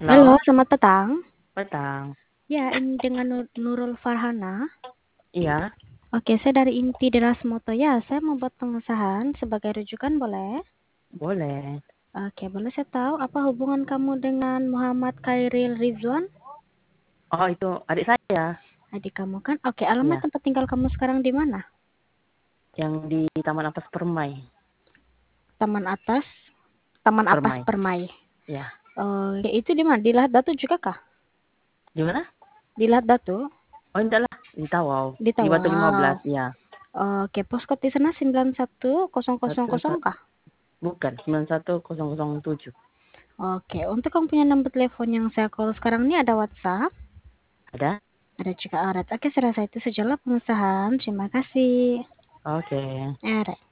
Halo, Halo, selamat petang. petang. Ya, ini dengan Nurul Farhana. Iya, Oke, saya dari Inti Deras Moto. Ya, saya mau buat pengusahaan sebagai rujukan, boleh? boleh. Oke, boleh saya tahu apa hubungan kamu dengan Muhammad Khairil Rizwan? Oh, itu adik saya. Adik kamu kan? Oke, alamat Iya, tempat tinggal kamu sekarang di mana? yang di Taman Ampas Permai. Taman atas, Taman Apas Permai. Permai. Ya. Oh, ya, itu di mana? Di Lahat Datu juga kah? Di mana? Di Lahat Datu? Oh, enggak lah. Di Tawau. Di Di Batu Tawau. 15, ya. Oke, poskot di sana 91000 kah? Bukan, 91007. Oke, untuk kamu punya nomor telepon yang saya call sekarang ini ada WhatsApp, Ada? ada juga Arat. Oke, saya rasa itu sajalah pengusahaan. Terima kasih. Oke. Arat.